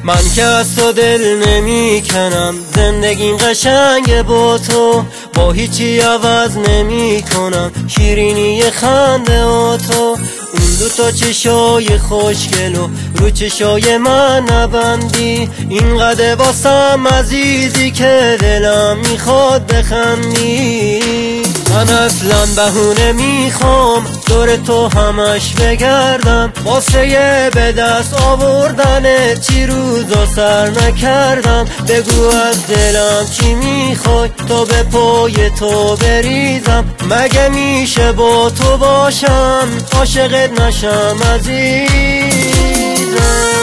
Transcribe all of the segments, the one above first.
من که از تو دل نمی کنم، زندگیم قشنگه با تو، با هیچی عوض نمی کنم شیرینی خنده و تو. اون دوتا چشای خوشگل و رو چشای من نبندی، اینقدر واسم عزیزی که دلم میخواد بخندی. من اصلا بهونه میخوام دور تو همش بگردم، واسه به دست آوردن چی روزا سر نکردم. بگو از دلم چی میخوای تا به پای تو بریزم، مگه میشه با تو باشم عاشقت نشم عزیزم.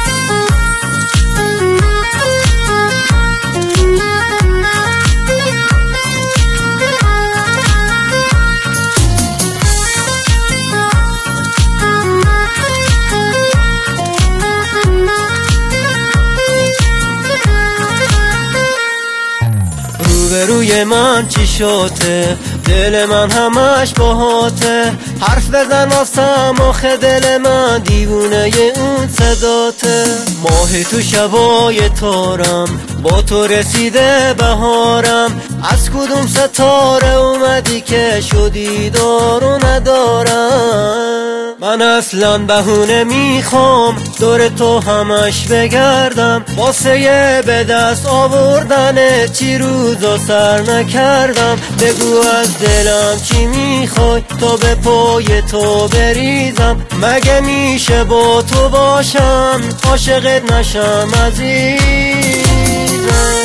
روی من چی شده، دل من همش باهاته، حرف بزن واسم آخه دل من دیوونه اون صداته. ماه تو شبای تارم، با تو رسیده بهارم، از کدوم ستاره اومدی که شدی دارو ندارم. من اصلا بهونه میخوام دور تو همش بگردم، واسه به دست آوردن چی روزا سر نکردم. بگو از دلم چی میخوای تا به پای تو بریزم، مگه میشه با تو باشم عاشقت نشم عزیزم.